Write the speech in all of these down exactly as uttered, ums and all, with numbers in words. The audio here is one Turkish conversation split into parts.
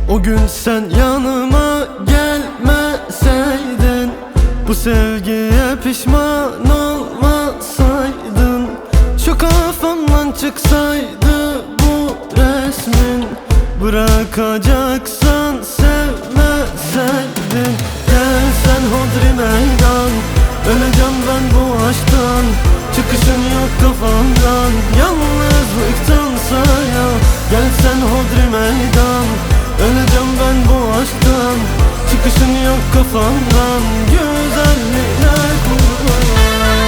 O gün sen yanıma gelmeseydin, bu sevgiye pişman olmasaydın, şu kafamdan çıksaydı bu resmin, bırakacaksan sevmeseydin. Gel sen hodri meydan, öleceğim ben bu aşktan, çıkışın yok kafamdan, yalnızlıktansa ya. Gel sen hodri meydan, öleceğim ben bu aşktan, çıkışın yok kafamdan, güzelliğine kurban.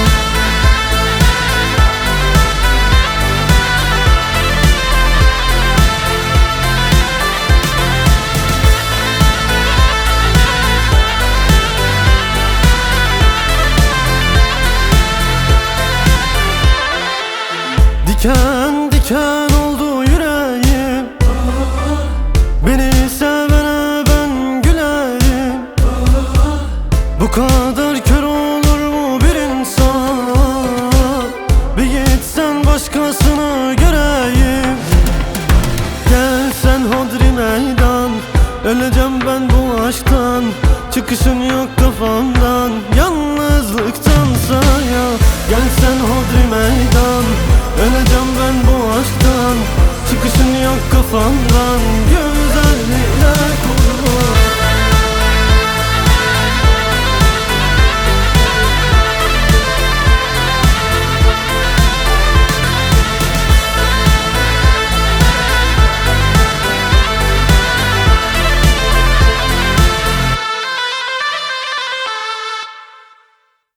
Diken